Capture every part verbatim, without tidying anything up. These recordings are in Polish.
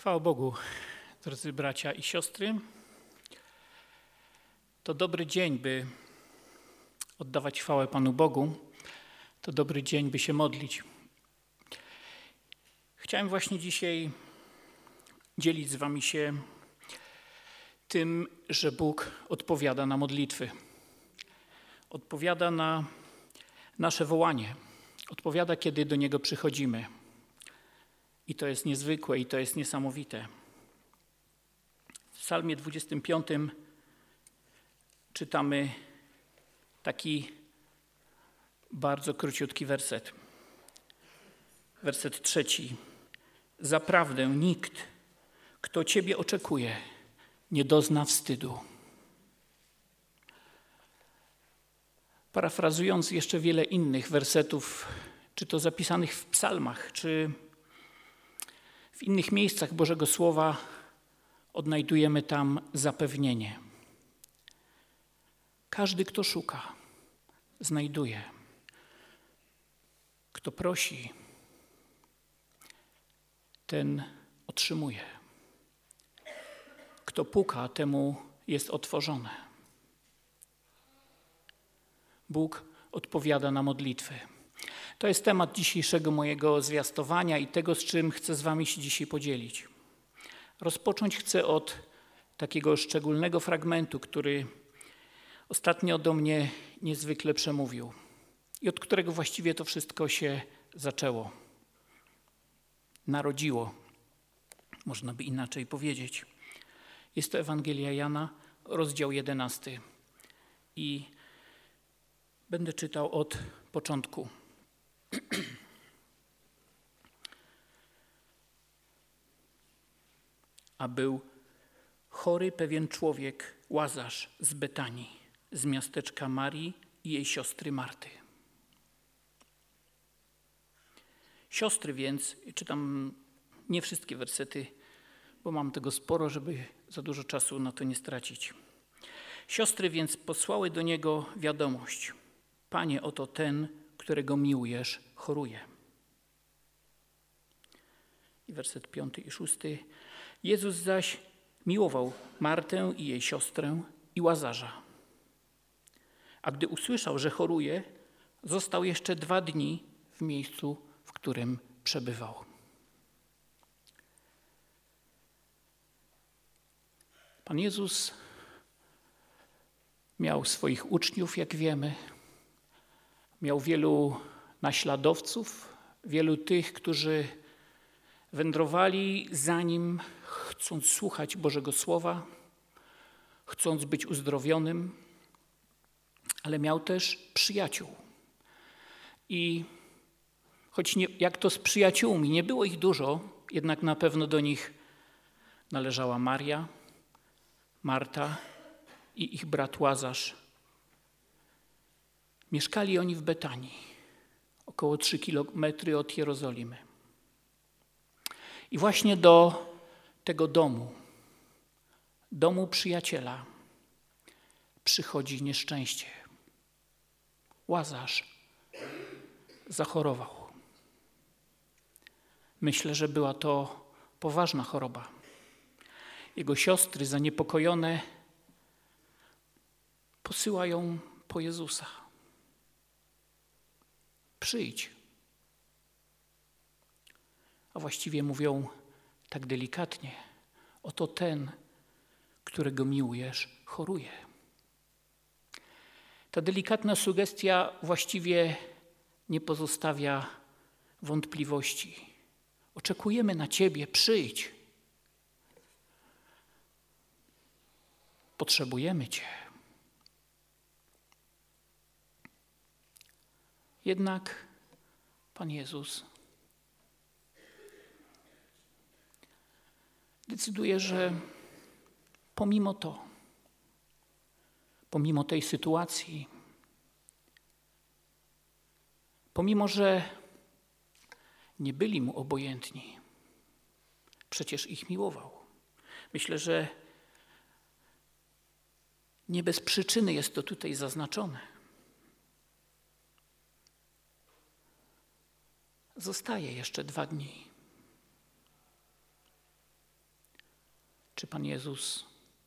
Chwała Bogu, drodzy bracia i siostry. To dobry dzień, by oddawać chwałę Panu Bogu. To dobry dzień, by się modlić. Chciałem właśnie dzisiaj dzielić z wami się tym, że Bóg odpowiada na modlitwy. Odpowiada na nasze wołanie. Odpowiada, kiedy do Niego przychodzimy. I to jest niezwykłe, i to jest niesamowite. W Psalmie dwudziestym piątym czytamy taki bardzo króciutki werset. Werset trzeci. Zaprawdę nikt, kto Ciebie oczekuje, nie dozna wstydu. Parafrazując jeszcze wiele innych wersetów, czy to zapisanych w psalmach, czy w innych miejscach Bożego Słowa, odnajdujemy tam zapewnienie. Każdy, kto szuka, znajduje. Kto prosi, ten otrzymuje. Kto puka, temu jest otworzone. Bóg odpowiada na modlitwy. To jest temat dzisiejszego mojego zwiastowania i tego, z czym chcę z wami się dzisiaj podzielić. Rozpocząć chcę od takiego szczególnego fragmentu, który ostatnio do mnie niezwykle przemówił i od którego właściwie to wszystko się zaczęło, narodziło, można by inaczej powiedzieć. Jest to Ewangelia Jana, rozdział jedenasty i będę czytał od początku. A był chory pewien człowiek, Łazarz z Betanii, z miasteczka Marii i jej siostry Marty. Siostry więc, czytam nie wszystkie wersety, bo mam tego sporo, żeby za dużo czasu na to nie stracić. Siostry więc posłały do niego wiadomość. Panie, oto ten, którego miłujesz, choruje. I werset piąty i szósty. Jezus zaś miłował Martę i jej siostrę i Łazarza. A gdy usłyszał, że choruje, został jeszcze dwa dni w miejscu, w którym przebywał. Pan Jezus miał swoich uczniów, jak wiemy. Miał wielu naśladowców, wielu tych, którzy wędrowali za Nim, chcąc słuchać Bożego Słowa, chcąc być uzdrowionym, ale miał też przyjaciół. I choć nie, jak to z przyjaciółmi, nie było ich dużo, jednak na pewno do nich należała Maria, Marta i ich brat Łazarz. Mieszkali oni w Betanii, około trzy kilometry od Jerozolimy. I właśnie do tego domu, domu przyjaciela, przychodzi nieszczęście. Łazarz zachorował. Myślę, że była to poważna choroba. Jego siostry, zaniepokojone, posyłają po Jezusa. Przyjdź. A właściwie mówią tak delikatnie, oto ten, którego miłujesz, choruje. Ta delikatna sugestia właściwie nie pozostawia wątpliwości. Oczekujemy na Ciebie, przyjdź. Potrzebujemy Cię. Jednak Pan Jezus decyduje, że pomimo to, pomimo tej sytuacji, pomimo że nie byli Mu obojętni, przecież ich miłował. Myślę, że nie bez przyczyny jest to tutaj zaznaczone. Zostaje jeszcze dwa dni. Czy Pan Jezus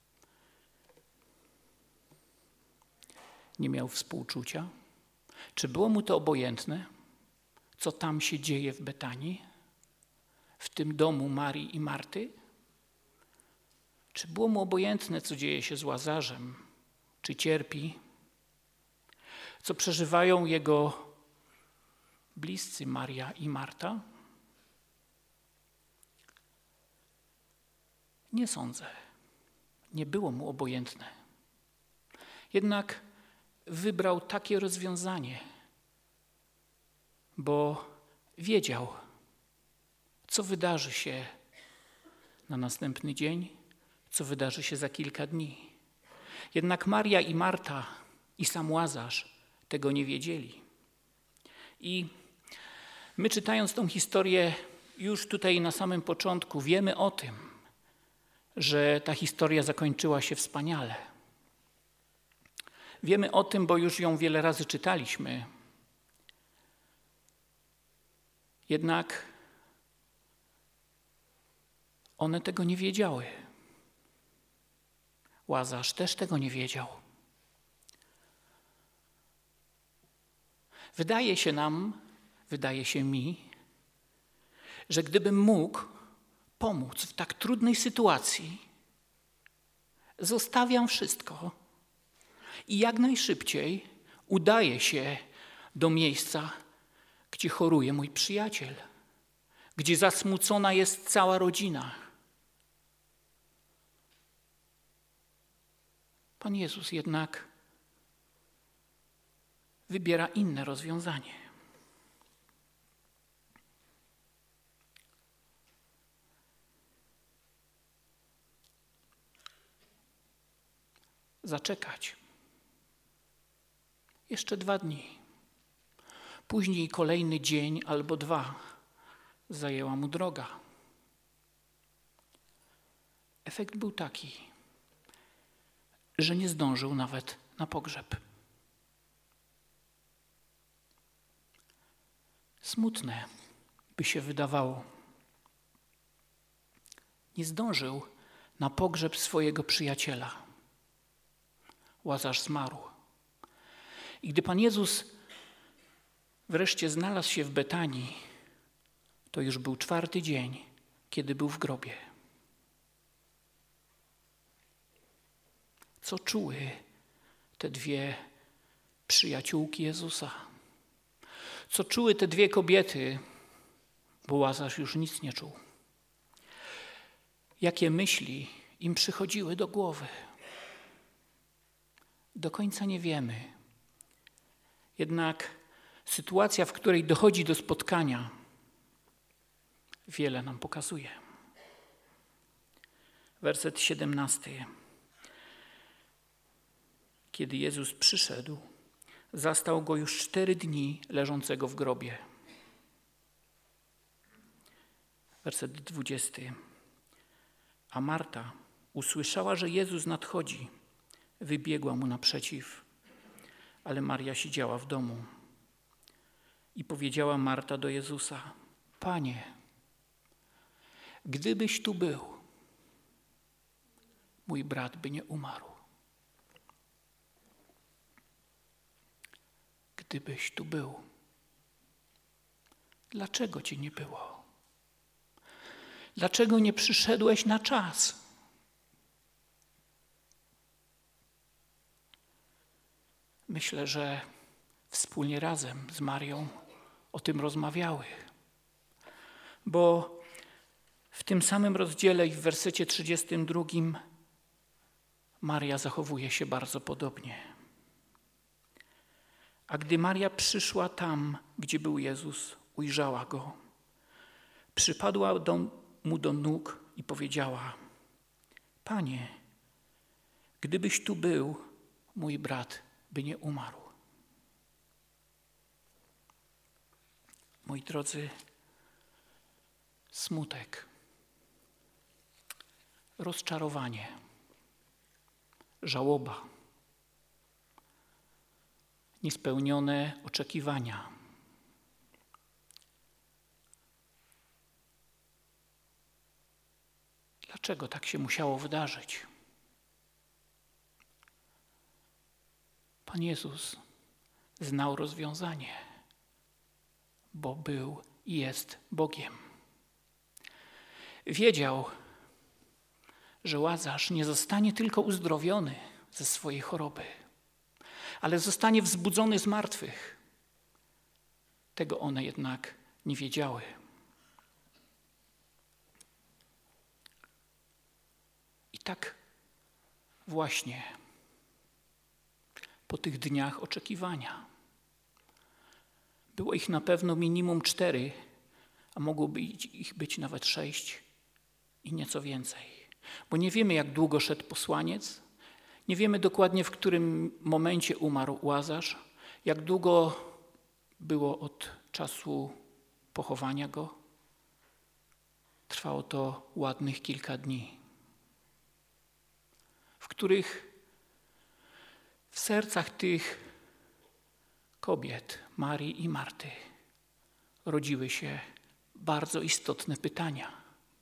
nie miał współczucia? Czy było mu to obojętne, co tam się dzieje w Betanii, w tym domu Marii i Marty? Czy było mu obojętne, co dzieje się z Łazarzem? Czy cierpi? Co przeżywają jego bliscy Maria i Marta? Nie sądzę. Nie było mu obojętne. Jednak wybrał takie rozwiązanie, bo wiedział, co wydarzy się na następny dzień, co wydarzy się za kilka dni. Jednak Maria i Marta i sam Łazarz tego nie wiedzieli. I my, czytając tą historię już tutaj na samym początku, wiemy o tym, że ta historia zakończyła się wspaniale. Wiemy o tym, bo już ją wiele razy czytaliśmy. Jednak one tego nie wiedziały. Łazarz też tego nie wiedział. Wydaje się nam, wydaje się mi, że gdybym mógł pomóc w tak trudnej sytuacji, zostawiam wszystko i jak najszybciej udaję się do miejsca, gdzie choruje mój przyjaciel, gdzie zasmucona jest cała rodzina. Pan Jezus jednak wybiera inne rozwiązanie. Zaczekać. Jeszcze dwa dni. Później kolejny dzień albo dwa zajęła mu droga. Efekt był taki, że nie zdążył nawet na pogrzeb. Smutne by się wydawało. Nie zdążył na pogrzeb swojego przyjaciela. Łazarz zmarł. I gdy Pan Jezus wreszcie znalazł się w Betanii, to już był czwarty dzień, kiedy był w grobie. Co czuły te dwie przyjaciółki Jezusa? Co czuły te dwie kobiety, bo Łazarz już nic nie czuł? Jakie myśli im przychodziły do głowy? Do końca nie wiemy. Jednak sytuacja, w której dochodzi do spotkania, wiele nam pokazuje. Werset siedemnasty. Kiedy Jezus przyszedł, zastał go już cztery dni leżącego w grobie. Werset dwudziesty. A Marta usłyszała, że Jezus nadchodzi. Wybiegła mu naprzeciw, ale Maria siedziała w domu. I powiedziała Marta do Jezusa: Panie, gdybyś tu był, mój brat by nie umarł. Gdybyś tu był. Dlaczego cię nie było? Dlaczego nie przyszedłeś na czas? Myślę, że wspólnie razem z Marią o tym rozmawiały. Bo w tym samym rozdziale i w wersecie trzydziestym drugim Maria zachowuje się bardzo podobnie. A gdy Maria przyszła tam, gdzie był Jezus, ujrzała Go. Przypadła do, Mu do nóg i powiedziała: Panie, gdybyś tu był, mój brat by nie umarł. Moi drodzy, smutek, rozczarowanie, żałoba, niespełnione oczekiwania. Dlaczego tak się musiało wydarzyć? Pan Jezus znał rozwiązanie, bo był i jest Bogiem. Wiedział, że Łazarz nie zostanie tylko uzdrowiony ze swojej choroby, ale zostanie wzbudzony z martwych. Tego one jednak nie wiedziały. I tak właśnie po tych dniach oczekiwania, było ich na pewno minimum cztery, a mogłoby ich być nawet sześć i nieco więcej. Bo nie wiemy, jak długo szedł posłaniec, nie wiemy dokładnie, w którym momencie umarł Łazarz, jak długo było od czasu pochowania go. Trwało to ładnych kilka dni, w których w sercach tych kobiet, Marii i Marty, rodziły się bardzo istotne pytania.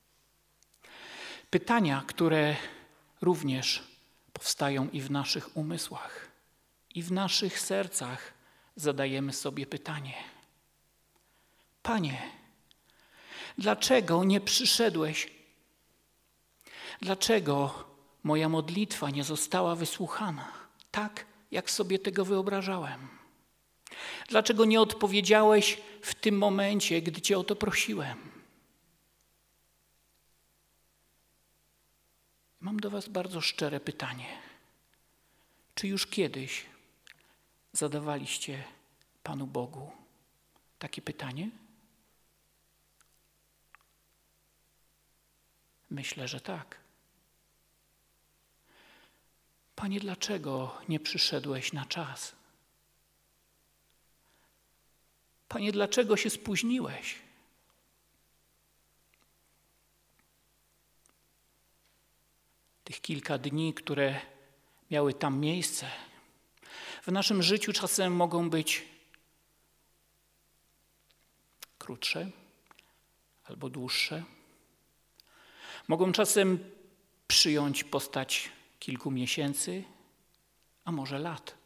Pytania, które również powstają i w naszych umysłach, i w naszych sercach zadajemy sobie pytanie. Panie, dlaczego nie przyszedłeś? Dlaczego moja modlitwa nie została wysłuchana tak, jak sobie tego wyobrażałem? Dlaczego nie odpowiedziałeś w tym momencie, gdy Cię o to prosiłem? Mam do Was bardzo szczere pytanie. Czy już kiedyś zadawaliście Panu Bogu takie pytanie? Myślę, że tak. Panie, dlaczego nie przyszedłeś na czas? Panie, dlaczego się spóźniłeś? Tych kilka dni, które miały tam miejsce, w naszym życiu czasem mogą być krótsze albo dłuższe. Mogą czasem przyjąć postać kilku miesięcy, a może lat.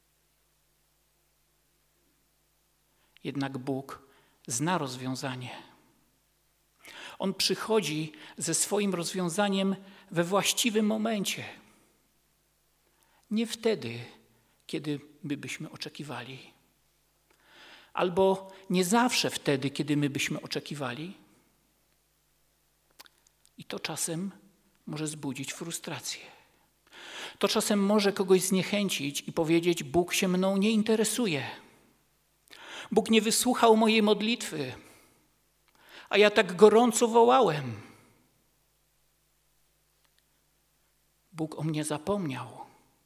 Jednak Bóg zna rozwiązanie. On przychodzi ze swoim rozwiązaniem we właściwym momencie. Nie wtedy, kiedy my byśmy oczekiwali. Albo nie zawsze wtedy, kiedy my byśmy oczekiwali. I to czasem może zbudzić frustrację. To czasem może kogoś zniechęcić i powiedzieć: Bóg się mną nie interesuje. Bóg nie wysłuchał mojej modlitwy, a ja tak gorąco wołałem. Bóg o mnie zapomniał.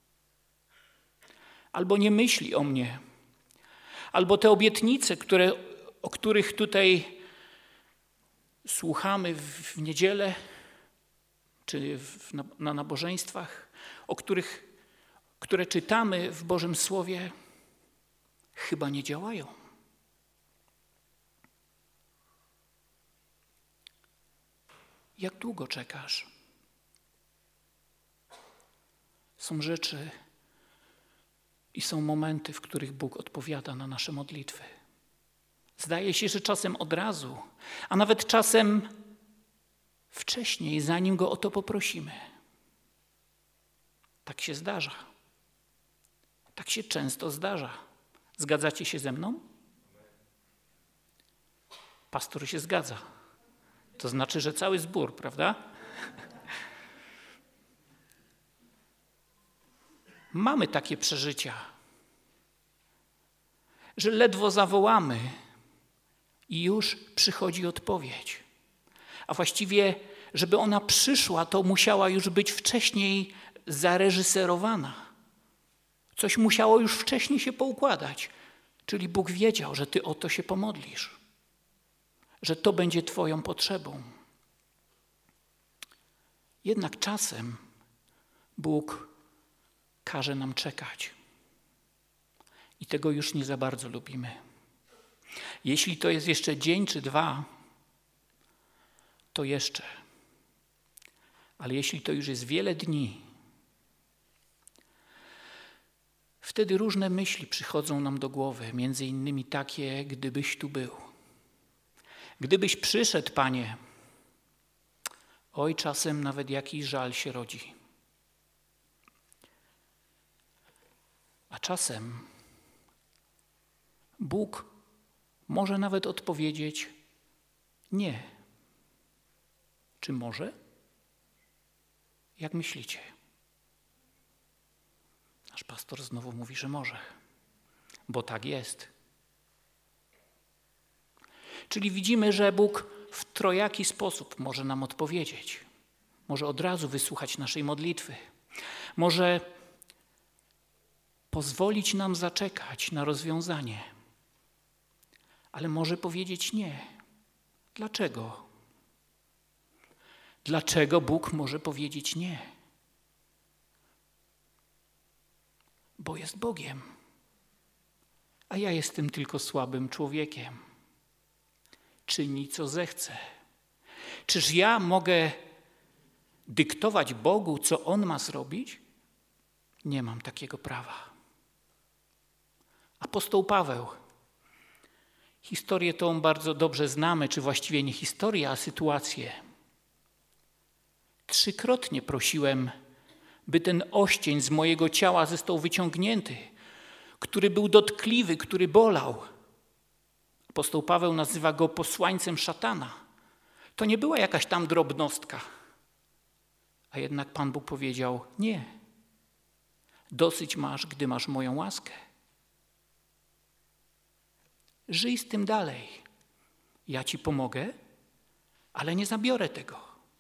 Albo nie myśli o mnie. Albo te obietnice, które, o których tutaj słuchamy w niedzielę czy w, na, na nabożeństwach, o których, które czytamy w Bożym Słowie, chyba nie działają. Jak długo czekasz? Są rzeczy i są momenty, w których Bóg odpowiada na nasze modlitwy. Zdaje się, że czasem od razu, a nawet czasem wcześniej, zanim Go o to poprosimy. Tak się zdarza. Tak się często zdarza. Zgadzacie się ze mną? Pastor się zgadza. To znaczy, że cały zbór, prawda? Mamy takie przeżycia, że ledwo zawołamy i już przychodzi odpowiedź. A właściwie, żeby ona przyszła, to musiała już być wcześniej zareżyserowana. Coś musiało już wcześniej się poukładać. Czyli Bóg wiedział, że Ty o to się pomodlisz, że to będzie Twoją potrzebą. Jednak czasem Bóg każe nam czekać. I tego już nie za bardzo lubimy. Jeśli to jest jeszcze dzień czy dwa, to jeszcze. Ale jeśli to już jest wiele dni, wtedy różne myśli przychodzą nam do głowy, między innymi takie, gdybyś tu był. Gdybyś przyszedł, Panie, oj, czasem nawet jakiś żal się rodzi. A czasem Bóg może nawet odpowiedzieć nie. Czy może? Jak myślicie? Nasz pastor znowu mówi, że może, bo tak jest. Czyli widzimy, że Bóg w trojaki sposób może nam odpowiedzieć. Może od razu wysłuchać naszej modlitwy. Może pozwolić nam zaczekać na rozwiązanie. Ale może powiedzieć nie. Dlaczego? Dlaczego Bóg może powiedzieć nie? Bo jest Bogiem, a ja jestem tylko słabym człowiekiem. Czyni, co zechce. Czyż ja mogę dyktować Bogu, co On ma zrobić? Nie mam takiego prawa. Apostoł Paweł. Historię tą bardzo dobrze znamy, czy właściwie nie historię, a sytuację. Trzykrotnie prosiłem, by ten oścień z mojego ciała został wyciągnięty, który był dotkliwy, który bolał. Apostoł Paweł nazywa go posłańcem szatana. To nie była jakaś tam drobnostka. A jednak Pan Bóg powiedział, nie. Dosyć masz, gdy masz moją łaskę. Żyj z tym dalej. Ja ci pomogę, ale nie zabiorę tego.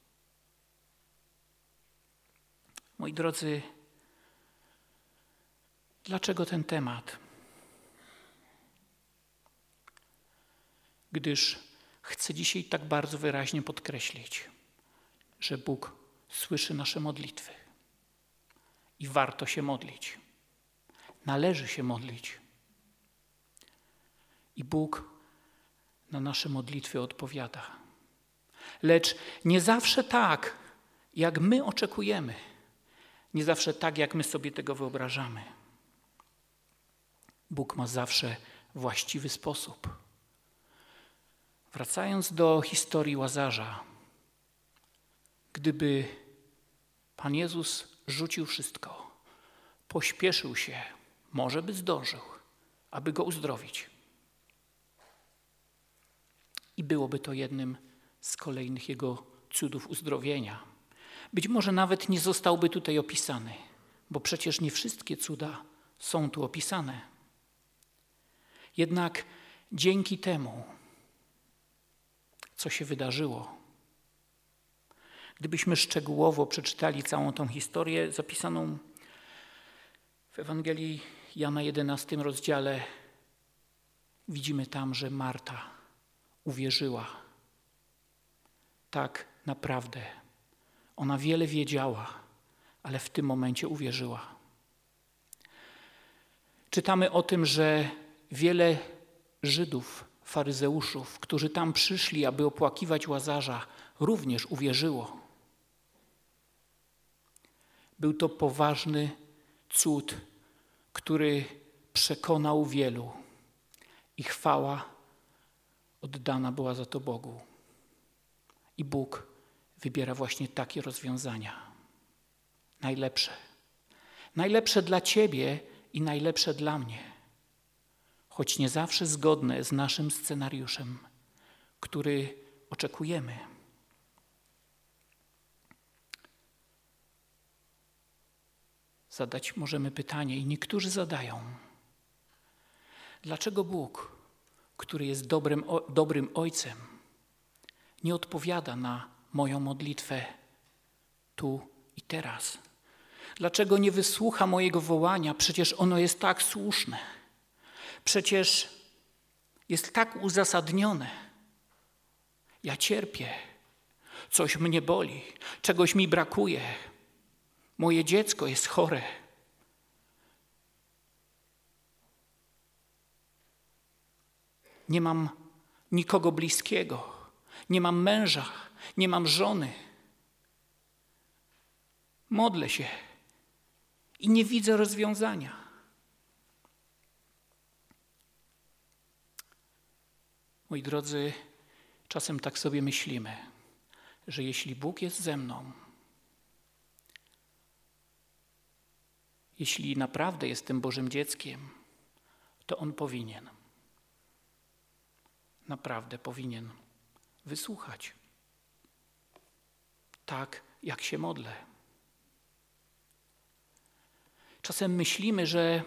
Moi drodzy, dlaczego ten temat? Gdyż chcę dzisiaj tak bardzo wyraźnie podkreślić, że Bóg słyszy nasze modlitwy i warto się modlić. Należy się modlić. I Bóg na nasze modlitwy odpowiada. Lecz nie zawsze tak, jak my oczekujemy. Nie zawsze tak, jak my sobie tego wyobrażamy. Bóg ma zawsze właściwy sposób. Wracając do historii Łazarza, gdyby Pan Jezus rzucił wszystko, pośpieszył się, może by zdążył, aby go uzdrowić. I byłoby to jednym z kolejnych Jego cudów uzdrowienia. Być może nawet nie zostałby tutaj opisany, bo przecież nie wszystkie cuda są tu opisane. Jednak dzięki temu, co się wydarzyło, gdybyśmy szczegółowo przeczytali całą tą historię zapisaną w Ewangelii Jana jedenastym rozdziale, widzimy tam, że Marta uwierzyła. Tak naprawdę. Ona wiele wiedziała, ale w tym momencie uwierzyła. Czytamy o tym, że wiele Żydów, faryzeuszów, którzy tam przyszli, aby opłakiwać Łazarza, również uwierzyło. Był to poważny cud, który przekonał wielu i chwała oddana była za to Bogu. I Bóg wybiera właśnie takie rozwiązania. Najlepsze. Najlepsze dla Ciebie i najlepsze dla mnie. Choć nie zawsze zgodne z naszym scenariuszem, który oczekujemy. Zadać możemy pytanie i niektórzy zadają. Dlaczego Bóg, który jest dobrym, o, dobrym Ojcem, nie odpowiada na moją modlitwę tu i teraz? Dlaczego nie wysłucha mojego wołania? Przecież ono jest tak słuszne. Przecież jest tak uzasadnione. Ja cierpię. Coś mnie boli. Czegoś mi brakuje. Moje dziecko jest chore. Nie mam nikogo bliskiego. Nie mam męża. Nie mam żony. modlę się i nie widzę rozwiązania. Moi drodzy, czasem tak sobie myślimy, że jeśli Bóg jest ze mną, jeśli naprawdę jestem Bożym dzieckiem, to On powinien, naprawdę powinien wysłuchać, tak jak się modlę. Czasem myślimy, że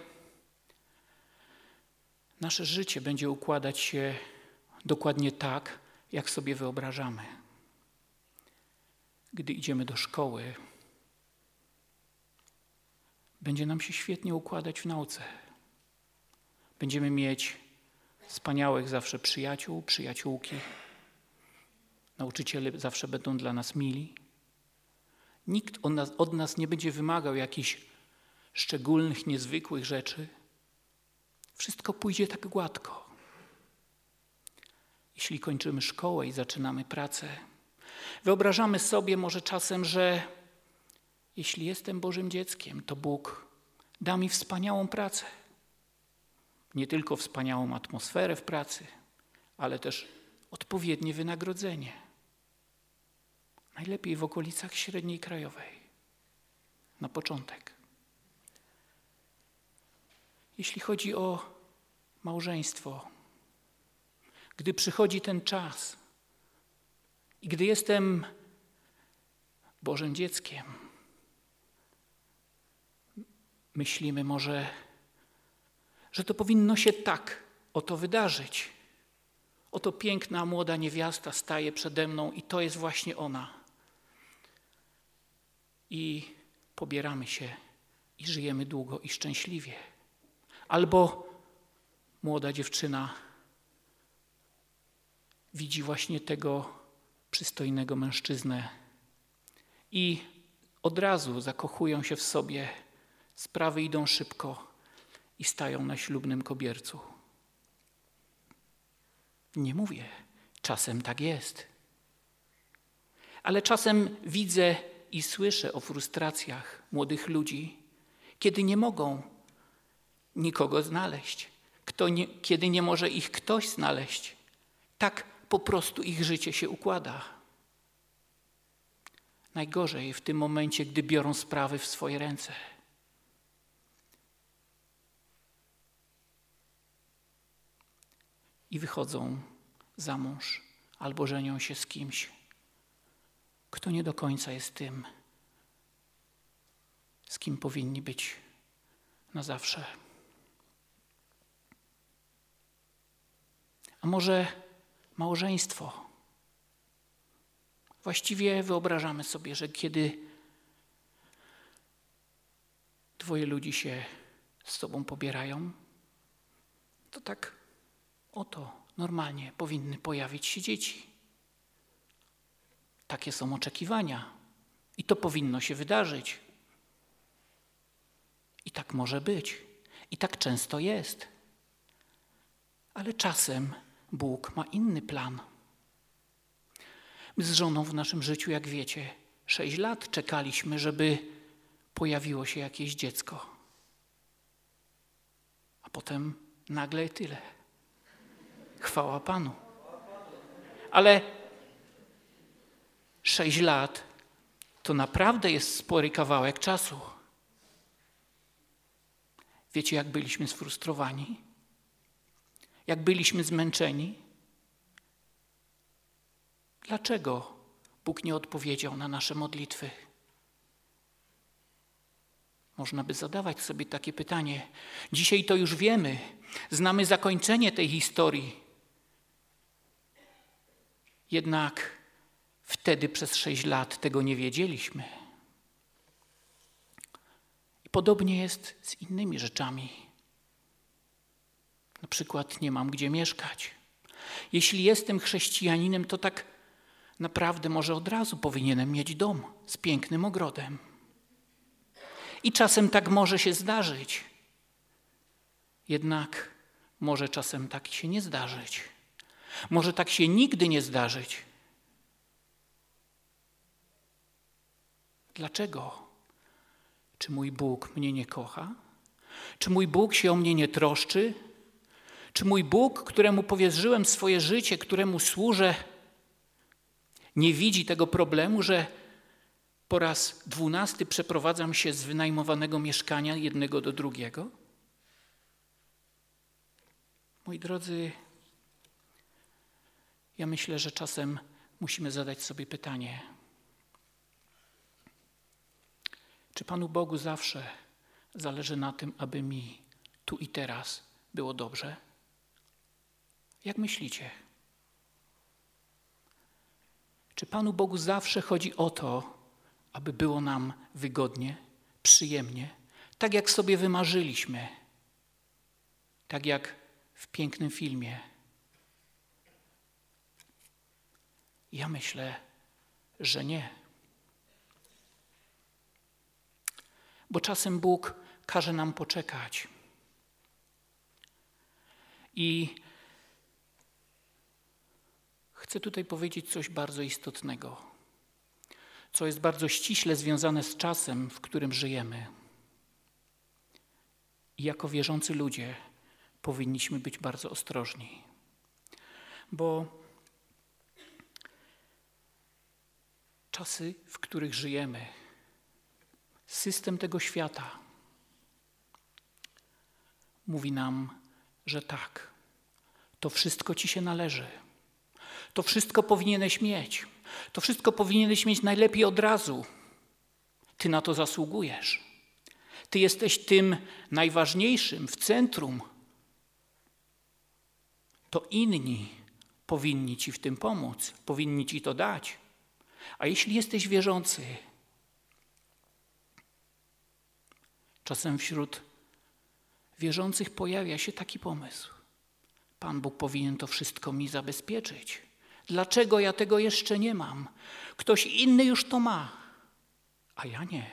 nasze życie będzie układać się dokładnie tak, jak sobie wyobrażamy. Gdy idziemy do szkoły, będzie nam się świetnie układać w nauce. Będziemy mieć wspaniałych zawsze przyjaciół, przyjaciółki. Nauczyciele zawsze będą dla nas mili. Nikt od nas, od nas nie będzie wymagał jakichś szczególnych, niezwykłych rzeczy. Wszystko pójdzie tak gładko. Jeśli kończymy szkołę i zaczynamy pracę, wyobrażamy sobie może czasem, że jeśli jestem Bożym dzieckiem, to Bóg da mi wspaniałą pracę. Nie tylko wspaniałą atmosferę w pracy, ale też odpowiednie wynagrodzenie. Najlepiej w okolicach średniej krajowej. Na początek. Jeśli chodzi o małżeństwo, gdy przychodzi ten czas i gdy jestem Bożym dzieckiem, myślimy może, że to powinno się tak oto wydarzyć. Oto piękna, młoda niewiasta staje przede mną i to jest właśnie ona. I pobieramy się i żyjemy długo i szczęśliwie. Albo młoda dziewczyna widzi właśnie tego przystojnego mężczyznę i od razu zakochują się w sobie, sprawy idą szybko i stają na ślubnym kobiercu. Nie mówię, czasem tak jest. Ale czasem widzę i słyszę o frustracjach młodych ludzi, kiedy nie mogą nikogo znaleźć, kto nie, kiedy nie może ich ktoś znaleźć. Tak po prostu ich życie się układa. Najgorzej w tym momencie, gdy biorą sprawy w swoje ręce. I wychodzą za mąż albo żenią się z kimś, kto nie do końca jest tym, z kim powinni być na zawsze. A może małżeństwo? Właściwie wyobrażamy sobie, że kiedy dwoje ludzi się z sobą pobierają, to tak oto normalnie powinny pojawić się dzieci. Takie są oczekiwania i to powinno się wydarzyć. I tak może być. I tak często jest. Ale czasem Bóg ma inny plan. My z żoną w naszym życiu, jak wiecie, sześć lat czekaliśmy, żeby pojawiło się jakieś dziecko. A potem nagle tyle. Chwała Panu. Ale sześć lat to naprawdę jest spory kawałek czasu. Wiecie, jak byliśmy sfrustrowani? Jak byliśmy zmęczeni? Dlaczego Bóg nie odpowiedział na nasze modlitwy? Można by zadawać sobie takie pytanie. Dzisiaj to już wiemy. Znamy zakończenie tej historii. Jednak wtedy przez sześć lat tego nie wiedzieliśmy. I podobnie jest z innymi rzeczami. Na przykład nie mam gdzie mieszkać. Jeśli jestem chrześcijaninem, to tak naprawdę może od razu powinienem mieć dom z pięknym ogrodem. I czasem tak może się zdarzyć. Jednak może czasem tak się nie zdarzyć. Może tak się nigdy nie zdarzyć. Dlaczego? Czy mój Bóg mnie nie kocha? Czy mój Bóg się o mnie nie troszczy? Czy mój Bóg, któremu powierzyłem swoje życie, któremu służę, nie widzi tego problemu, że po raz dwunasty przeprowadzam się z wynajmowanego mieszkania jednego do drugiego? Moi drodzy, ja myślę, że czasem musimy zadać sobie pytanie, czy Panu Bogu zawsze zależy na tym, aby mi tu i teraz było dobrze? Jak myślicie? Czy Panu Bogu zawsze chodzi o to, aby było nam wygodnie, przyjemnie, tak jak sobie wymarzyliśmy, tak jak w pięknym filmie? Ja myślę, że nie. Bo czasem Bóg każe nam poczekać. I chcę tutaj powiedzieć coś bardzo istotnego, co jest bardzo ściśle związane z czasem, w którym żyjemy. I jako wierzący ludzie powinniśmy być bardzo ostrożni, bo czasy, w których żyjemy, system tego świata mówi nam, że tak, to wszystko ci się należy. To wszystko powinieneś mieć. To wszystko powinieneś mieć najlepiej od razu. Ty na to zasługujesz. Ty jesteś tym najważniejszym w centrum. To inni powinni ci w tym pomóc, powinni ci to dać. A jeśli jesteś wierzący, czasem wśród wierzących pojawia się taki pomysł. Pan Bóg powinien to wszystko mi zabezpieczyć. Dlaczego ja tego jeszcze nie mam? Ktoś inny już to ma, a ja nie.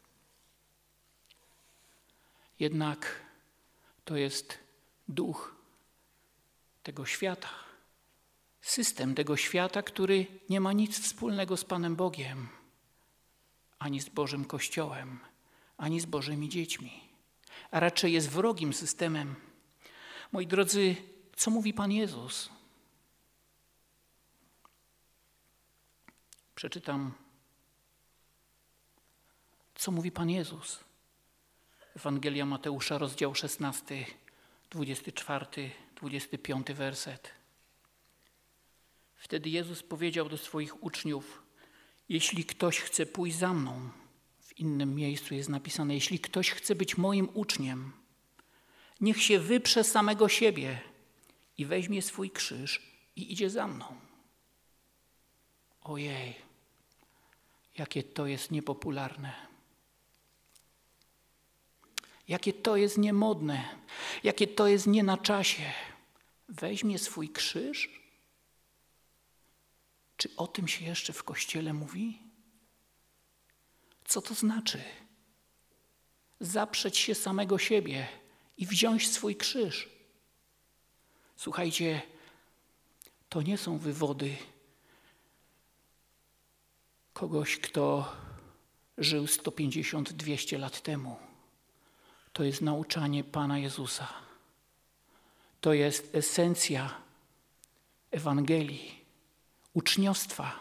Jednak to jest duch tego świata. System tego świata, który nie ma nic wspólnego z Panem Bogiem, ani z Bożym Kościołem, ani z Bożymi dziećmi, a raczej jest wrogim systemem. Moi drodzy, co mówi Pan Jezus? Przeczytam, co mówi Pan Jezus. Ewangelia Mateusza, rozdział szesnasty, dwudziesty czwarty, dwudziesty piąty werset. Wtedy Jezus powiedział do swoich uczniów: jeśli ktoś chce pójść za mną, w innym miejscu jest napisane, jeśli ktoś chce być moim uczniem, niech się wyprze samego siebie i weźmie swój krzyż i idzie za mną. Ojej, jakie to jest niepopularne. Jakie to jest niemodne. Jakie to jest nie na czasie. Weźmie swój krzyż? Czy o tym się jeszcze w Kościele mówi? Co to znaczy? Zaprzeć się samego siebie i wziąć swój krzyż. Słuchajcie, to nie są wywody kogoś, kto żył sto pięćdziesiąt dwieście lat temu. To jest nauczanie Pana Jezusa. To jest esencja Ewangelii, uczniostwa.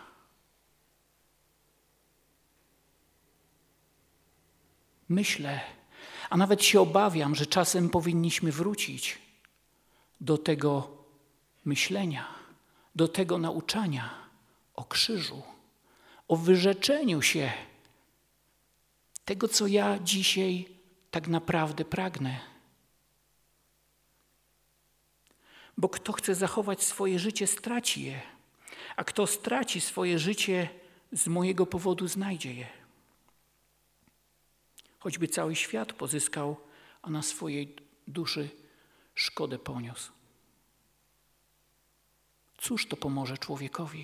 Myślę, a nawet się obawiam, że czasem powinniśmy wrócić do tego myślenia, do tego nauczania o krzyżu, o wyrzeczeniu się tego, co ja dzisiaj tak naprawdę pragnę. Bo kto chce zachować swoje życie, straci je, a kto straci swoje życie, z mojego powodu znajdzie je. Choćby cały świat pozyskał, a na swojej duszy szkodę poniósł. Cóż to pomoże człowiekowi?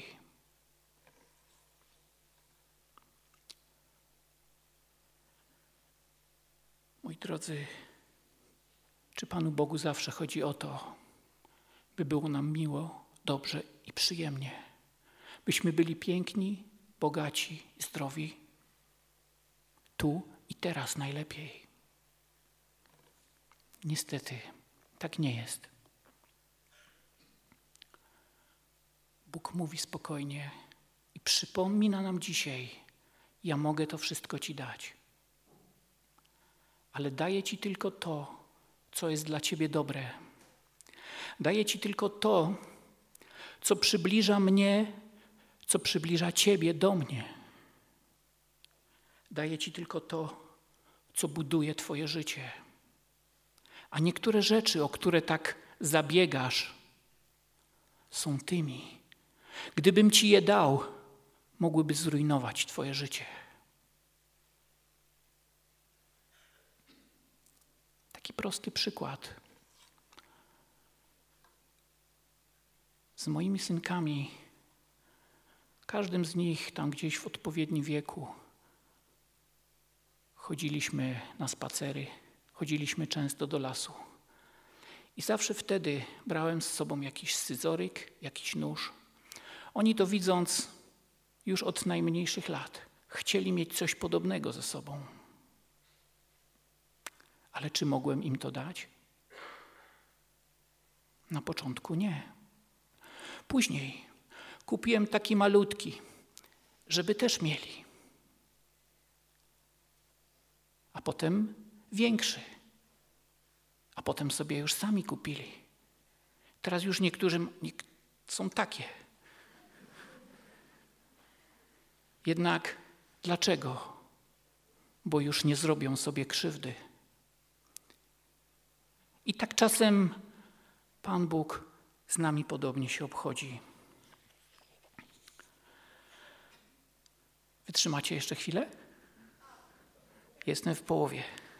Moi drodzy, czy Panu Bogu zawsze chodzi o to, by było nam miło, dobrze i przyjemnie? Byśmy byli piękni, bogaci i zdrowi? Tu i teraz najlepiej. Niestety, tak nie jest. Bóg mówi spokojnie i przypomina nam dzisiaj, ja mogę to wszystko Ci dać. Ale daję Ci tylko to, co jest dla Ciebie dobre. Daję Ci tylko to, co przybliża mnie, co przybliża Ciebie do mnie. Daję Ci tylko to, co buduje Twoje życie. A niektóre rzeczy, o które tak zabiegasz, są tymi. Gdybym Ci je dał, mogłyby zrujnować Twoje życie. Taki prosty przykład. Z moimi synkami, każdym z nich tam gdzieś w odpowiednim wieku, chodziliśmy na spacery, chodziliśmy często do lasu. I zawsze wtedy brałem z sobą jakiś scyzoryk, jakiś nóż. Oni to widząc już od najmniejszych lat, chcieli mieć coś podobnego ze sobą. Ale czy mogłem im to dać? Na początku nie. Później kupiłem taki malutki, żeby też mieli. A potem większy. A potem sobie już sami kupili. Teraz już niektórzy są takie. Jednak dlaczego? Bo już nie zrobią sobie krzywdy. I tak czasem Pan Bóg z nami podobnie się obchodzi. Wytrzymacie jeszcze chwilę? Jestem w połowie.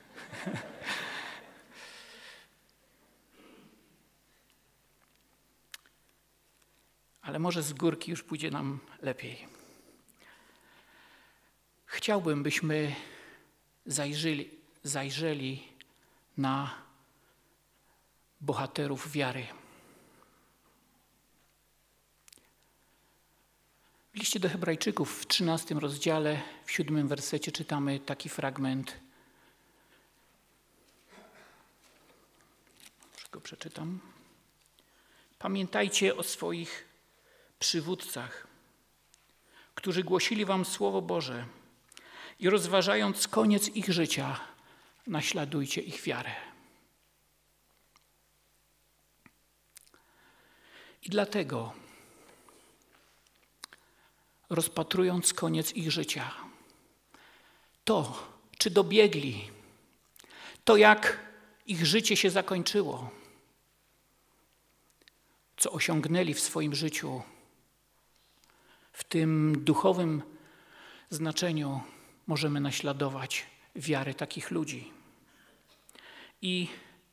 Ale może z górki już pójdzie nam lepiej. Chciałbym, byśmy zajrzeli, zajrzeli na bohaterów wiary. W liście do Hebrajczyków w trzynastym rozdziale, w siódmym wersecie czytamy taki fragment. Już go przeczytam. Pamiętajcie o swoich przywódcach, którzy głosili wam Słowo Boże i rozważając koniec ich życia, naśladujcie ich wiarę. I dlatego, rozpatrując koniec ich życia, to, czy dobiegli, to jak ich życie się zakończyło, co osiągnęli w swoim życiu, w tym duchowym znaczeniu możemy naśladować wiarę takich ludzi. I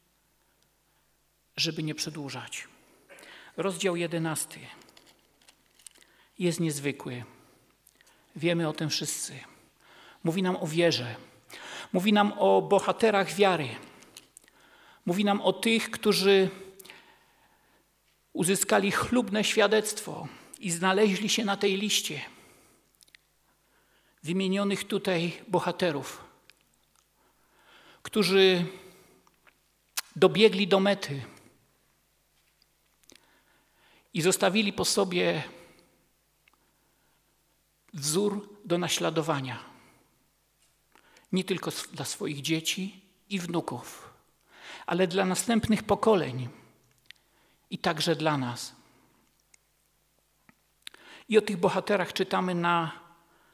żeby nie przedłużać, rozdział jedenasty jest niezwykły. Wiemy o tym wszyscy. Mówi nam o wierze. Mówi nam o bohaterach wiary. Mówi nam o tych, którzy uzyskali chlubne świadectwo i znaleźli się na tej liście wymienionych tutaj bohaterów, którzy dobiegli do mety i zostawili po sobie wzór do naśladowania. Nie tylko dla swoich dzieci i wnuków, ale dla następnych pokoleń i także dla nas. I o tych bohaterach czytamy na,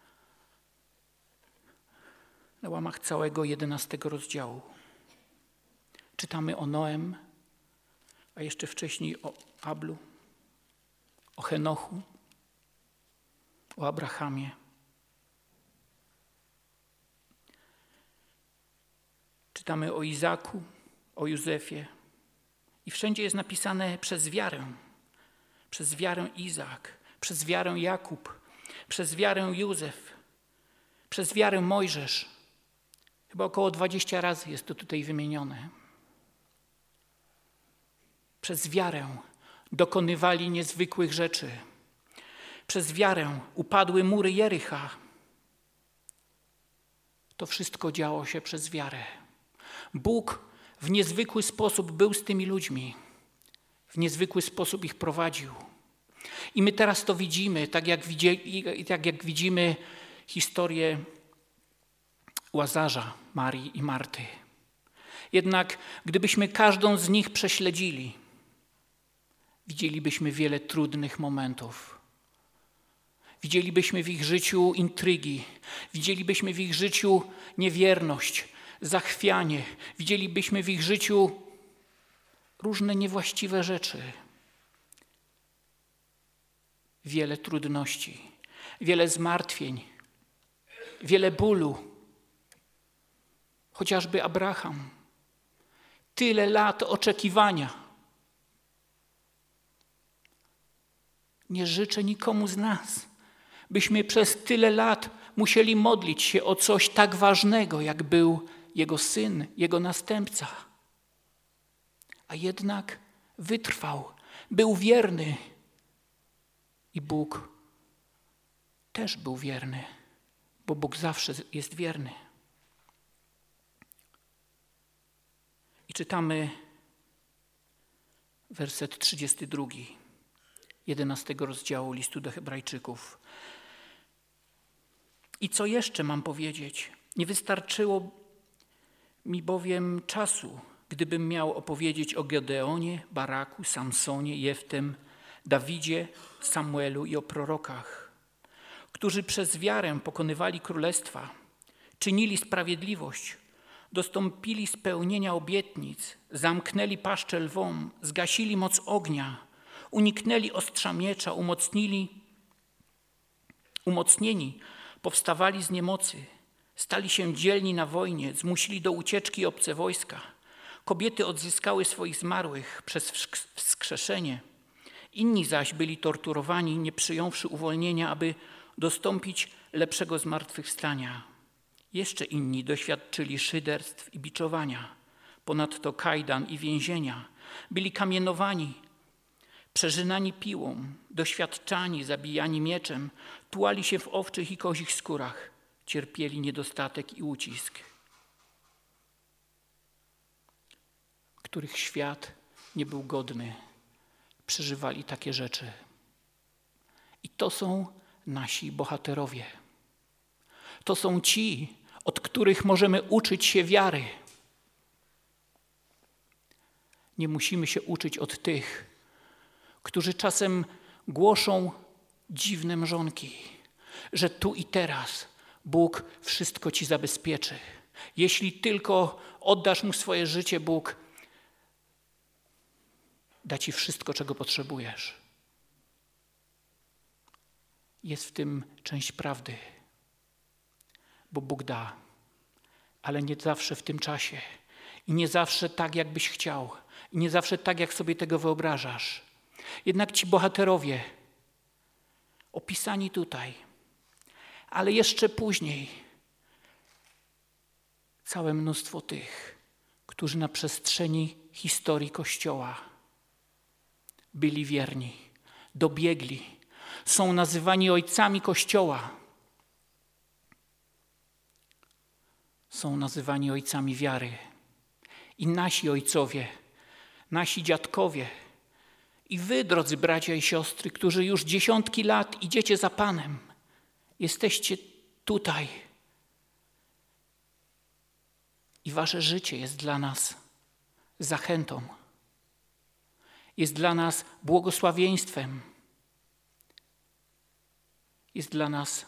na łamach całego jedenastego rozdziału. Czytamy o Noem, a jeszcze wcześniej o Ablu, o Henochu, o Abrahamie. Czytamy o Izaku, o Józefie. I wszędzie jest napisane przez wiarę. Przez wiarę Izak, przez wiarę Jakub, przez wiarę Józef, przez wiarę Mojżesz. Chyba około dwadzieścia razy jest to tutaj wymienione. Przez wiarę dokonywali niezwykłych rzeczy. Przez wiarę upadły mury Jericha. To wszystko działo się przez wiarę. Bóg w niezwykły sposób był z tymi ludźmi. W niezwykły sposób ich prowadził. I my teraz to widzimy, tak jak, widzieli, tak jak widzimy historię Łazarza, Marii i Marty. Jednak gdybyśmy każdą z nich prześledzili, widzielibyśmy wiele trudnych momentów. Widzielibyśmy w ich życiu intrygi, widzielibyśmy w ich życiu niewierność, zachwianie, widzielibyśmy w ich życiu różne niewłaściwe rzeczy. Wiele trudności, wiele zmartwień, wiele bólu. Chociażby Abraham. Tyle lat oczekiwania. Nie życzę nikomu z nas, byśmy przez tyle lat musieli modlić się o coś tak ważnego, jak był jego syn, jego następca. A jednak wytrwał, był wierny. I Bóg też był wierny, bo Bóg zawsze jest wierny. I czytamy werset trzydziesty drugi, jedenastego rozdziału listu do Hebrajczyków. I co jeszcze mam powiedzieć? Nie wystarczyło mi bowiem czasu, gdybym miał opowiedzieć o Gedeonie, Baraku, Samsonie, Jeftem, Dawidzie, Samuelu i o prorokach, którzy przez wiarę pokonywali królestwa, czynili sprawiedliwość, dostąpili spełnienia obietnic, zamknęli paszczę lwom, zgasili moc ognia, uniknęli ostrza miecza, umocnili, umocnieni, powstawali z niemocy, stali się dzielni na wojnie, zmusili do ucieczki obce wojska. Kobiety odzyskały swoich zmarłych przez wskrzeszenie. Inni zaś byli torturowani, nie przyjąwszy uwolnienia, aby dostąpić lepszego zmartwychwstania. Jeszcze inni doświadczyli szyderstw i biczowania, ponadto kajdan i więzienia. Byli kamienowani, przerzynani piłą, doświadczani, zabijani mieczem, tułali się w owczych i kozich skórach, cierpieli niedostatek i ucisk, których świat nie był godny. Przeżywali takie rzeczy. I to są nasi bohaterowie. To są ci, od których możemy uczyć się wiary. Nie musimy się uczyć od tych, którzy czasem głoszą dziwne mrzonki, że tu i teraz Bóg wszystko ci zabezpieczy. Jeśli tylko oddasz Mu swoje życie, Bóg da ci wszystko, czego potrzebujesz. Jest w tym część prawdy, bo Bóg da, ale nie zawsze w tym czasie i nie zawsze tak, jak byś chciał i nie zawsze tak, jak sobie tego wyobrażasz. Jednak ci bohaterowie opisani tutaj, ale jeszcze później całe mnóstwo tych, którzy na przestrzeni historii Kościoła byli wierni, dobiegli, są nazywani ojcami Kościoła. Są nazywani ojcami wiary. I nasi ojcowie, nasi dziadkowie, i wy, drodzy bracia i siostry, którzy już dziesiątki lat idziecie za Panem, jesteście tutaj. I wasze życie jest dla nas zachętą. Jest dla nas błogosławieństwem. Jest dla nas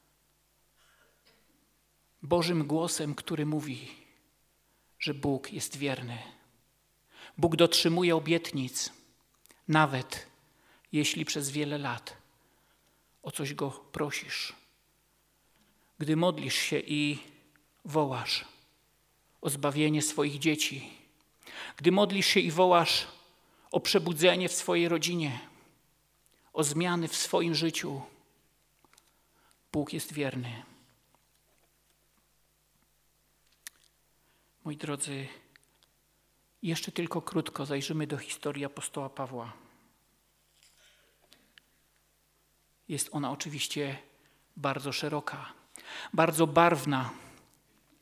Bożym głosem, który mówi, że Bóg jest wierny. Bóg dotrzymuje obietnic, nawet jeśli przez wiele lat o coś Go prosisz. Gdy modlisz się i wołasz o zbawienie swoich dzieci, gdy modlisz się i wołasz o przebudzenie w swojej rodzinie, o zmiany w swoim życiu, Bóg jest wierny. Moi drodzy, jeszcze tylko krótko zajrzymy do historii apostoła Pawła. Jest ona oczywiście bardzo szeroka, bardzo barwna.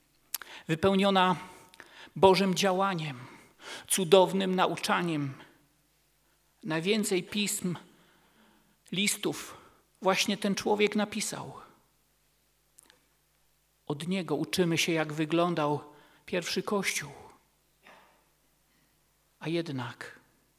wypełniona Bożym działaniem, cudownym nauczaniem. Najwięcej pism, listów właśnie ten człowiek napisał. Od niego uczymy się, jak wyglądał pierwszy Kościół. A jednak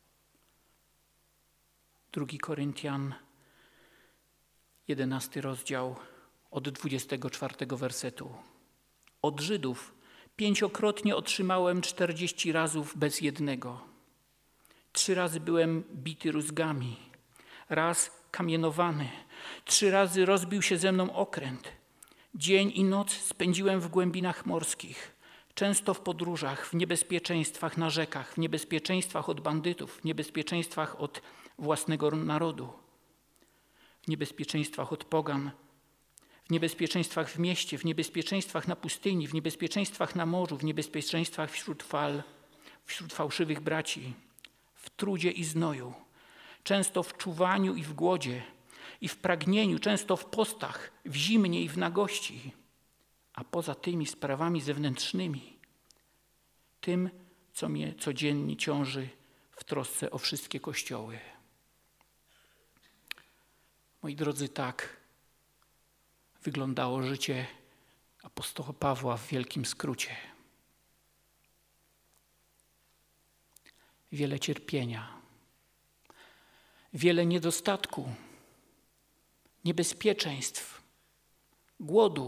drugi Koryntian, jedenasty rozdział, od dwudziestego czwartego wersetu. Od Żydów pięciokrotnie otrzymałem czterdzieści razów bez jednego. Trzy razy byłem bity rózgami, raz kamienowany, trzy razy rozbił się ze mną okręt. Dzień i noc spędziłem w głębinach morskich, często w podróżach, w niebezpieczeństwach na rzekach, w niebezpieczeństwach od bandytów, w niebezpieczeństwach od własnego narodu, w niebezpieczeństwach od pogan, w niebezpieczeństwach w mieście, w niebezpieczeństwach na pustyni, w niebezpieczeństwach na morzu, w niebezpieczeństwach wśród fal, wśród fałszywych braci, w trudzie i znoju, często w czuwaniu i w głodzie, i w pragnieniu, często w postach, w zimnie i w nagości, a poza tymi sprawami zewnętrznymi, tym, co mnie codziennie ciąży w trosce o wszystkie kościoły. Moi drodzy, tak wyglądało życie apostoła Pawła w wielkim skrócie. Wiele cierpienia, wiele niedostatku, niebezpieczeństw, głodu.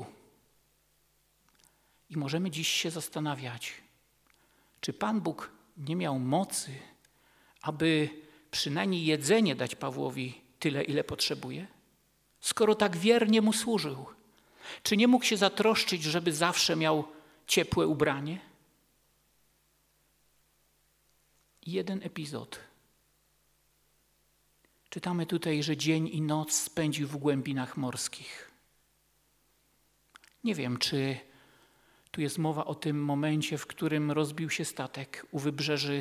I możemy dziś się zastanawiać, czy Pan Bóg nie miał mocy, aby przynajmniej jedzenie dać Pawłowi tyle, ile potrzebuje? Skoro tak wiernie mu służył, czy nie mógł się zatroszczyć, żeby zawsze miał ciepłe ubranie? Jeden epizod. Czytamy tutaj, że dzień i noc spędził w głębinach morskich. Nie wiem, czy tu jest mowa o tym momencie, w którym rozbił się statek u wybrzeży,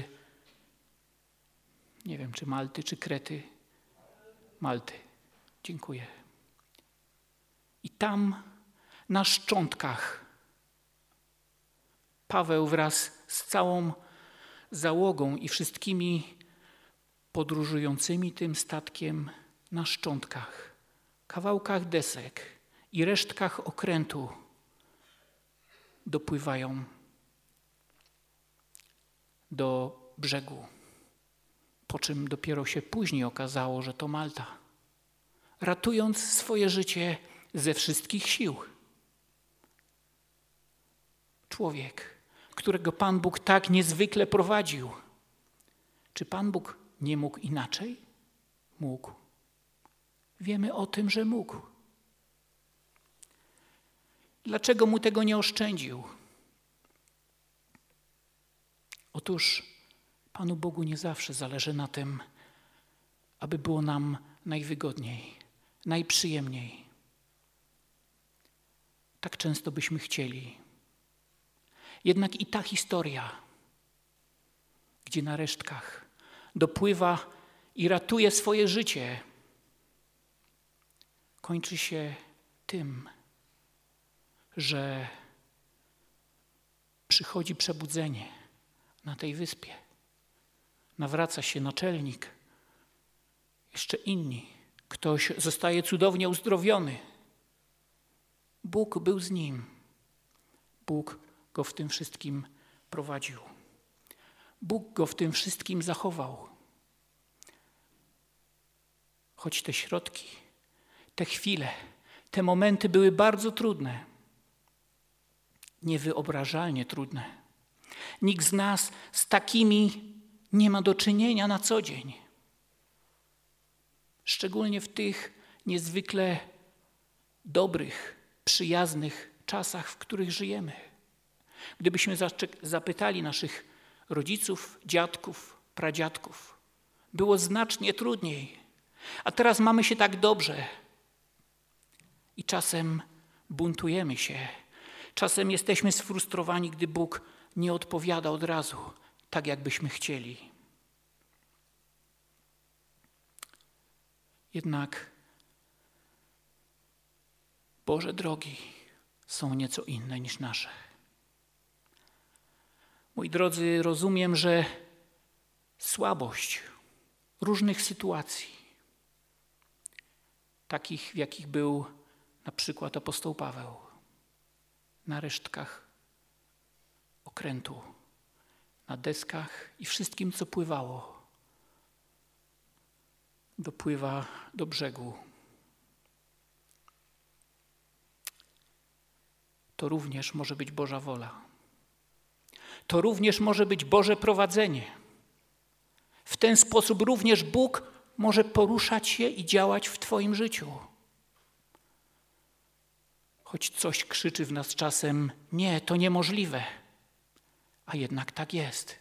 nie wiem, czy Malty, czy Krety. Malty. Dziękuję. I tam na szczątkach Paweł wraz z całą załogą i wszystkimi podróżującymi tym statkiem na szczątkach, kawałkach desek i resztkach okrętu dopływają do brzegu. Po czym dopiero się później okazało, że to Malta. Ratując swoje życie ze wszystkich sił. Człowiek, którego Pan Bóg tak niezwykle prowadził. Czy Pan Bóg nie mógł inaczej? Mógł. Wiemy o tym, że mógł. Dlaczego mu tego nie oszczędził? Otóż Panu Bogu nie zawsze zależy na tym, aby było nam najwygodniej, najprzyjemniej. Tak często byśmy chcieli. Jednak i ta historia, gdzie na resztkach dopływa i ratuje swoje życie, kończy się tym, że przychodzi przebudzenie na tej wyspie. Nawraca się naczelnik, jeszcze inni. Ktoś zostaje cudownie uzdrowiony. Bóg był z nim. Bóg go w tym wszystkim prowadził. Bóg go w tym wszystkim zachował. Choć te środki, te chwile, te momenty były bardzo trudne. Niewyobrażalnie trudne. Nikt z nas z takimi nie ma do czynienia na co dzień. Szczególnie w tych niezwykle dobrych, przyjaznych czasach, w których żyjemy. Gdybyśmy zapytali naszych rodziców, dziadków, pradziadków, było znacznie trudniej. A teraz mamy się tak dobrze. I czasem buntujemy się. Czasem jesteśmy sfrustrowani, gdy Bóg nie odpowiada od razu, tak jakbyśmy chcieli. Jednak Boże drogi są nieco inne niż nasze. Moi drodzy, rozumiem, że słabość różnych sytuacji, takich, w jakich był na przykład apostoł Paweł, na resztkach okrętu, na deskach i wszystkim, co pływało, dopływa do brzegu. To również może być Boża wola. To również może być Boże prowadzenie. W ten sposób również Bóg może poruszać się i działać w Twoim życiu. Choć coś krzyczy w nas czasem, nie, to niemożliwe, a jednak tak jest.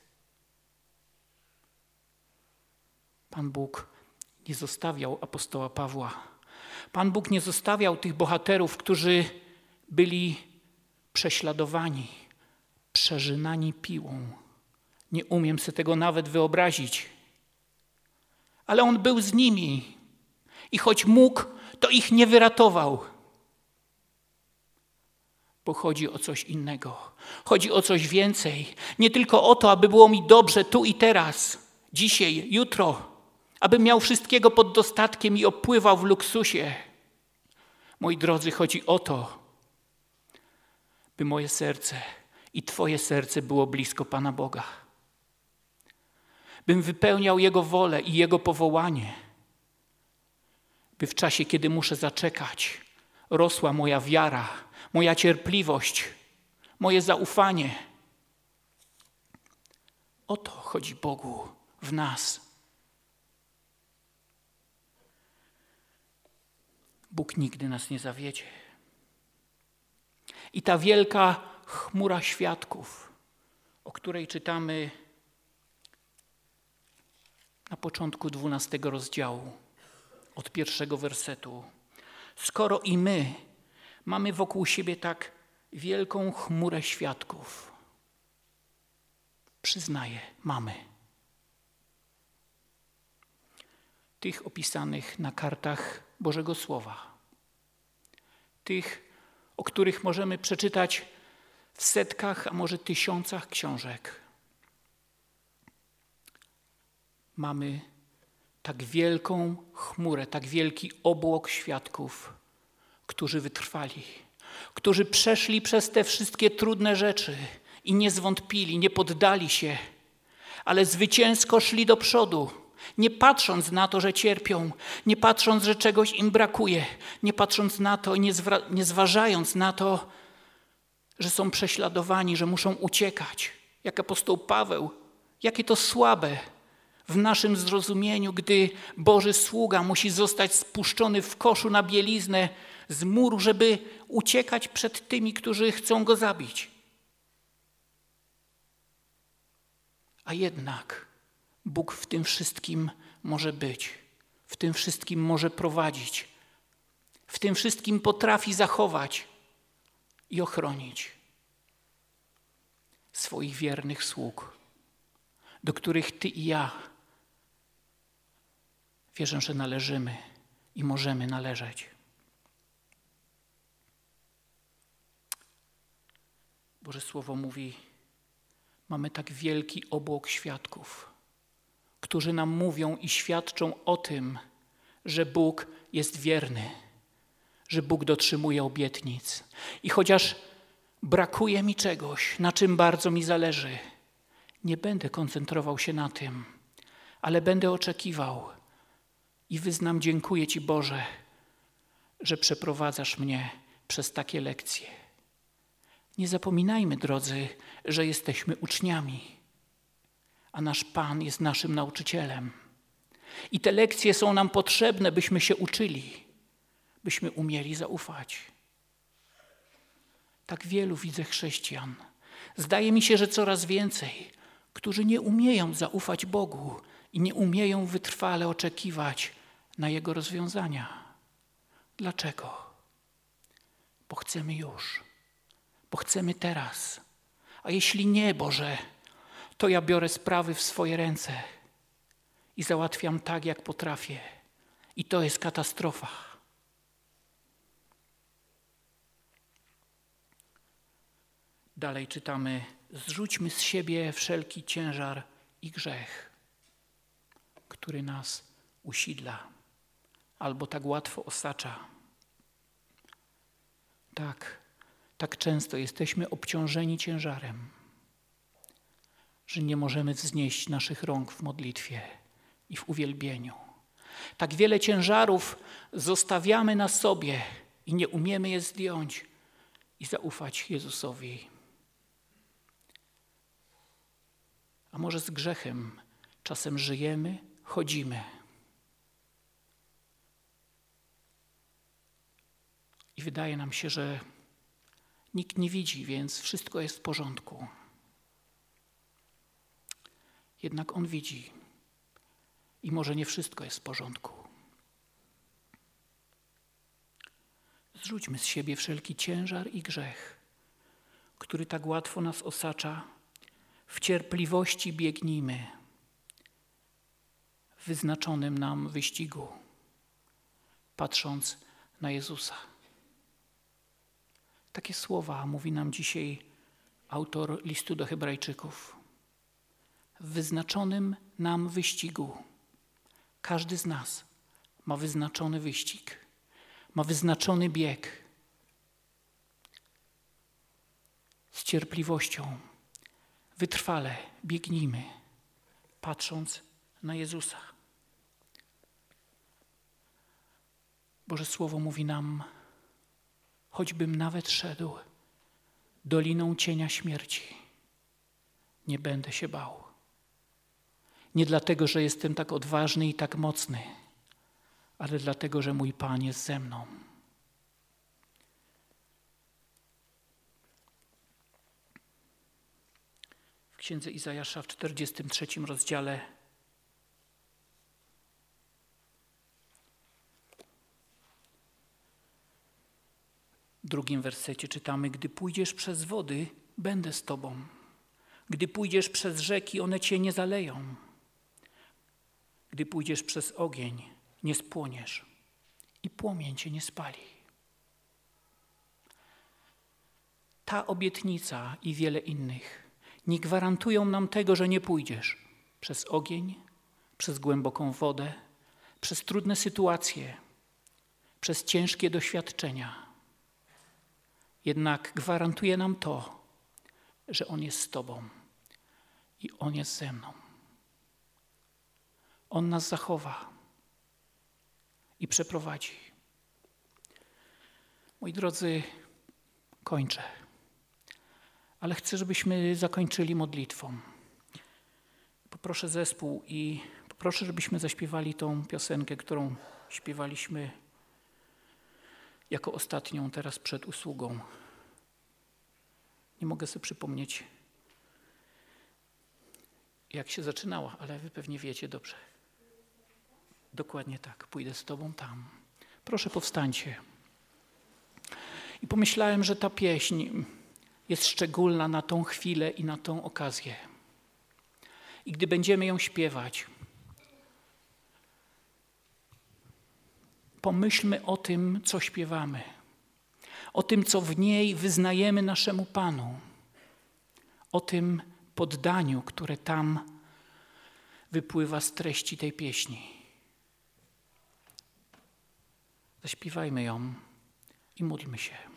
Pan Bóg nie zostawiał apostoła Pawła. Pan Bóg nie zostawiał tych bohaterów, którzy byli prześladowani, przerzynani piłą. Nie umiem sobie tego nawet wyobrazić. Ale On był z nimi i choć mógł, to ich nie wyratował. Bo chodzi o coś innego. Chodzi o coś więcej. Nie tylko o to, aby było mi dobrze tu i teraz, dzisiaj, jutro, abym miał wszystkiego pod dostatkiem i opływał w luksusie. Moi drodzy, chodzi o to, by moje serce i Twoje serce było blisko Pana Boga. Bym wypełniał Jego wolę i Jego powołanie. By w czasie, kiedy muszę zaczekać, rosła moja wiara, moja cierpliwość, moje zaufanie. O to chodzi Bogu w nas. Bóg nigdy nas nie zawiedzie. I ta wielka chmura świadków, o której czytamy na początku dwunastego rozdziału, od pierwszego wersetu. Skoro i my mamy wokół siebie tak wielką chmurę świadków, przyznaję, mamy. Tych opisanych na kartach Bożego Słowa. Tych, o których możemy przeczytać w setkach, a może tysiącach książek. Mamy tak wielką chmurę, tak wielki obłok świadków, którzy wytrwali, którzy przeszli przez te wszystkie trudne rzeczy i nie zwątpili, nie poddali się, ale zwycięsko szli do przodu, nie patrząc na to, że cierpią, nie patrząc, że czegoś im brakuje, nie patrząc na to i nie, zwra- nie zważając na to, że są prześladowani, że muszą uciekać. Jak apostoł Paweł, jakie to słabe w naszym zrozumieniu, gdy Boży sługa musi zostać spuszczony w koszu na bieliznę z muru, żeby uciekać przed tymi, którzy chcą go zabić. A jednak Bóg w tym wszystkim może być, w tym wszystkim może prowadzić, w tym wszystkim potrafi zachować i ochronić swoich wiernych sług, do których Ty i ja wierzę, że należymy i możemy należeć. Boże Słowo mówi, mamy tak wielki obłok świadków, którzy nam mówią i świadczą o tym, że Bóg jest wierny, że Bóg dotrzymuje obietnic. I chociaż brakuje mi czegoś, na czym bardzo mi zależy, nie będę koncentrował się na tym, ale będę oczekiwał i wyznam, dziękuję Ci, Boże, że przeprowadzasz mnie przez takie lekcje. Nie zapominajmy, drodzy, że jesteśmy uczniami, a nasz Pan jest naszym nauczycielem. I te lekcje są nam potrzebne, byśmy się uczyli, byśmy umieli zaufać. Tak wielu widzę chrześcijan. Zdaje mi się, że coraz więcej, którzy nie umieją zaufać Bogu i nie umieją wytrwale oczekiwać na Jego rozwiązania. Dlaczego? Bo chcemy już, bo chcemy teraz. A jeśli nie, Boże, to ja biorę sprawy w swoje ręce i załatwiam tak, jak potrafię. I to jest katastrofa. Dalej czytamy Zrzućmy z siebie wszelki ciężar i grzech, który nas usidla albo tak łatwo osacza. Tak, tak często jesteśmy obciążeni ciężarem, że nie możemy wznieść naszych rąk w modlitwie i w uwielbieniu. Tak wiele ciężarów zostawiamy na sobie i nie umiemy je zdjąć i zaufać Jezusowi. A może z grzechem czasem żyjemy, chodzimy. I wydaje nam się, że nikt nie widzi, więc wszystko jest w porządku. Jednak On widzi i może nie wszystko jest w porządku. Zrzućmy z siebie wszelki ciężar i grzech, który tak łatwo nas osacza. W cierpliwości biegnijmy w wyznaczonym nam wyścigu, patrząc na Jezusa. Takie słowa mówi nam dzisiaj autor listu do Hebrajczyków. W wyznaczonym nam wyścigu każdy z nas ma wyznaczony wyścig, ma wyznaczony bieg. Z cierpliwością, wytrwale biegnijmy, patrząc na Jezusa. Boże Słowo mówi nam, choćbym nawet szedł doliną cienia śmierci, nie będę się bał. Nie dlatego, że jestem tak odważny i tak mocny, ale dlatego, że mój Pan jest ze mną. W Księdze Izajasza w czterdziestym trzecim rozdziale w drugim wersecie czytamy: gdy pójdziesz przez wody, będę z tobą. Gdy pójdziesz przez rzeki, one cię nie zaleją. Gdy pójdziesz przez ogień, nie spłoniesz i płomień cię nie spali. Ta obietnica i wiele innych nie gwarantują nam tego, że nie pójdziesz przez ogień, przez głęboką wodę, przez trudne sytuacje, przez ciężkie doświadczenia. Jednak gwarantuje nam to, że On jest z Tobą i On jest ze mną. On nas zachowa i przeprowadzi. Moi drodzy, kończę, ale chcę, żebyśmy zakończyli modlitwą. Poproszę zespół i poproszę, żebyśmy zaśpiewali tą piosenkę, którą śpiewaliśmy jako ostatnią teraz przed usługą. Nie mogę sobie przypomnieć, jak się zaczynała, ale wy pewnie wiecie dobrze. Dokładnie tak. Pójdę z Tobą tam. Proszę, powstańcie. I pomyślałem, że ta pieśń jest szczególna na tą chwilę i na tą okazję. I gdy będziemy ją śpiewać, pomyślmy o tym, co śpiewamy. O tym, co w niej wyznajemy naszemu Panu. O tym poddaniu, które tam wypływa z treści tej pieśni. Zaśpiewajmy ją i módlmy się.